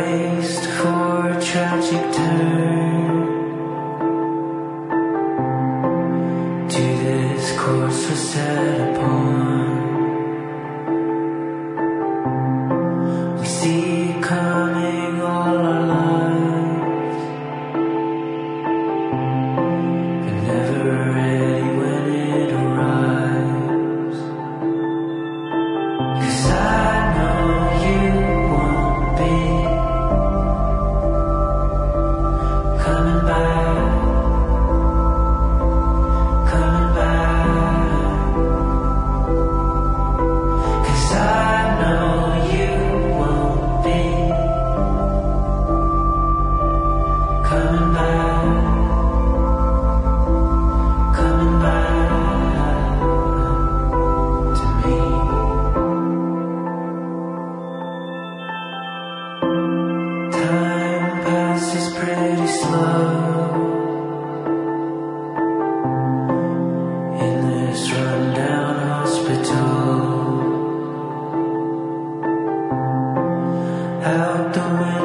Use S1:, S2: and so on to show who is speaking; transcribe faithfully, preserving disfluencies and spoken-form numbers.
S1: braced for a tragic turn. To this course was set upon. We see it coming all our lives, but never ready when it arrives. 'Cause I know you won't be coming back, coming back. 'Cause I know you won't be coming back, coming back to me. Time passes pretty slow in this rundown hospital. Out the window